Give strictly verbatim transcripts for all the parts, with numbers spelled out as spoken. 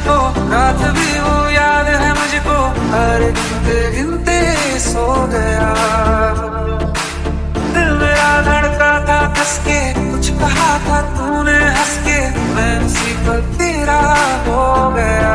मुझको, रात भी वो याद है मुझको, हर गिनते गिनते सो गया। दिल मेरा धड़का था कस के, कुछ कहा था तूने हंस के, मैं उसी पर तेरा हो गया।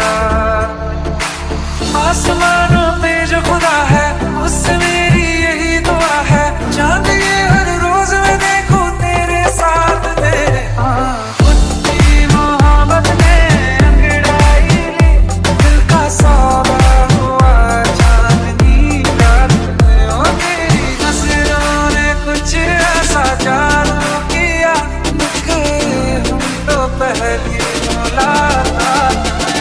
आसमानों पे जो खुदा है उससे मेरी यही दुआ है, चांद ये हर रोज मैं देखूं तेरे साथ तेरे। हाँ खुदी मोहब्बत ने अंगड़ाई ली, दिल का सौदा हुआ चांदनी रात में। ओ तेरी नजरों ने कुछ ऐसा जादू किया, मिट गए हम तो पहली मुलाकात में।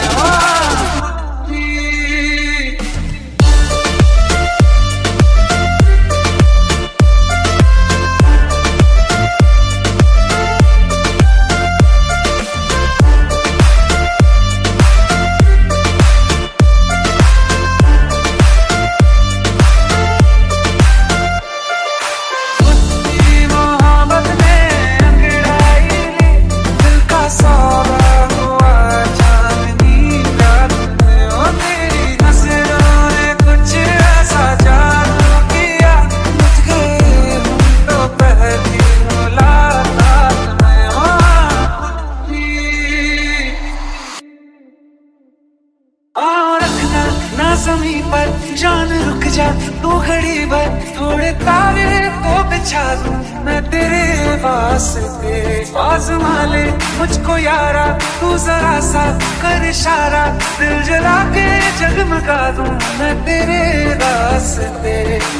ज़मीं पर जान रुक जा तू घड़ी भर, थोड़े तारे तो बिछा दूं मैं तेरे वास्ते। आज़मा ले मुझको यारा, तू जरा सा कर इशारा, दिल जला के जगमगा दूं मैं तेरे वास्ते।